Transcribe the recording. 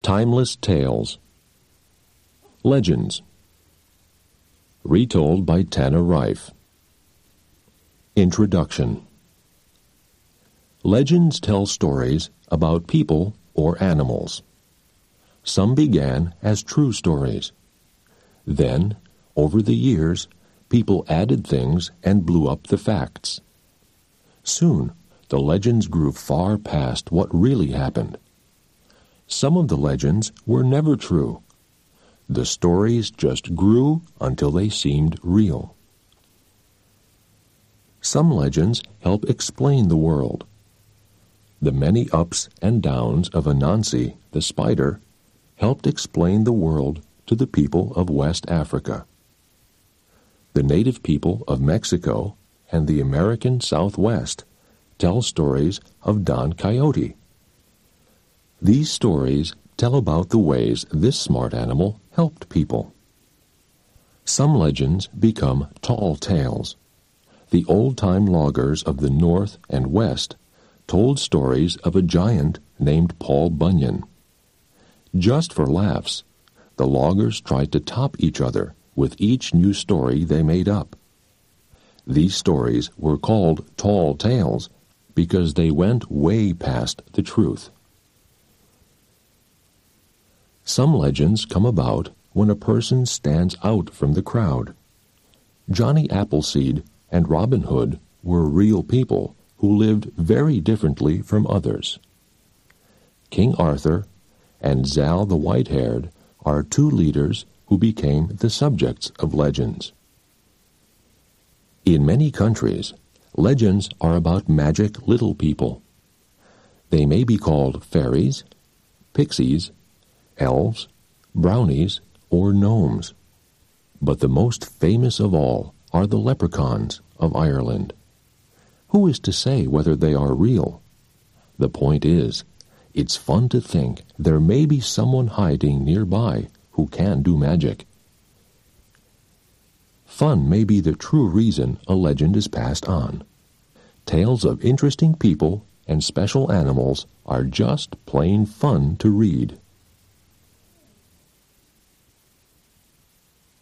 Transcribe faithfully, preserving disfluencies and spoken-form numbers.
Timeless Tales. Legends. Retold by Tanner Rife. Introduction. Legends tell stories about people or animals. Some began as true stories. Then, over the years, people added things and blew up the facts. Soon, the legends grew far past what really happened. Some of the legends were never true. The stories just grew until they seemed real. Some legends help explain the world. The many ups and downs of Anansi, the spider, helped explain the world to the people of West Africa. The native people of Mexico and the American Southwest tell stories of Don Quixote. These stories tell about the ways this smart animal helped people. Some legends become tall tales. The old-time loggers of the North and West told stories of a giant named Paul Bunyan. Just for laughs, the loggers tried to top each other with each new story they made up. These stories were called tall tales because they went way past the truth. Some legends come about when a person stands out from the crowd. Johnny Appleseed and Robin Hood were real people who lived very differently from others. King Arthur and Zal the White-Haired are two leaders who became the subjects of legends. In many countries, legends are about magic little people. They may be called fairies, pixies, elves, brownies, or gnomes. But the most famous of all are the leprechauns of Ireland. Who is to say whether they are real? The point is, it's fun to think there may be someone hiding nearby who can do magic. Fun may be the true reason a legend is passed on. Tales of interesting people and special animals are just plain fun to read.